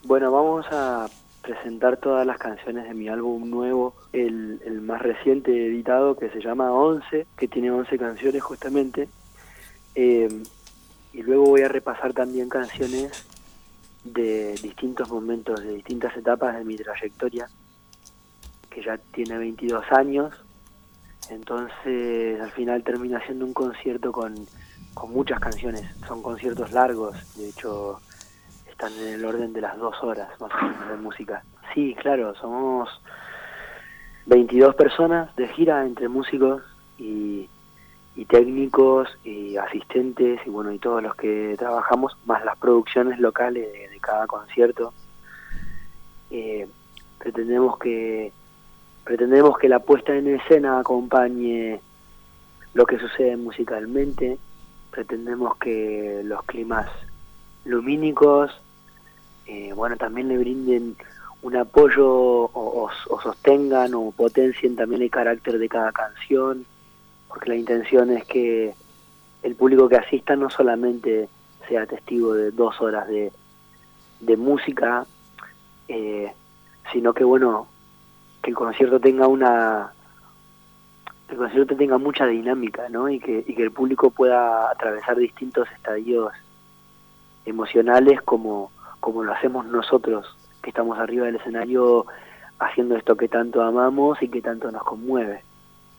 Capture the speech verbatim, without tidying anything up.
Bueno, vamos a presentar todas las canciones de mi álbum nuevo, el, el más reciente editado, que se llama once, que tiene once canciones justamente. Eh, y luego voy a repasar también canciones de distintos momentos, de distintas etapas de mi trayectoria, que ya tiene veintidós años. Entonces al final termina siendo un concierto con, con muchas canciones. Son conciertos largos, de hecho están en el orden de las dos horas más o menos de música. Sí, claro, somos veintidós personas de gira entre músicos y, y técnicos y asistentes y bueno, y todos los que trabajamos, más las producciones locales de, de cada concierto. Eh, pretendemos que pretendemos que la puesta en escena acompañe lo que sucede musicalmente. Pretendemos que los climas lumínicos eh, bueno, también le brinden un apoyo o, o, o sostengan o potencien también el carácter de cada canción, porque la intención es que el público que asista no solamente sea testigo de dos horas de, de música, eh, sino que bueno, que el concierto tenga una el concierto tenga mucha dinámica, ¿no? Y que, y que el público pueda atravesar distintos estadios emocionales como, como lo hacemos nosotros, que estamos arriba del escenario haciendo esto que tanto amamos y que tanto nos conmueve.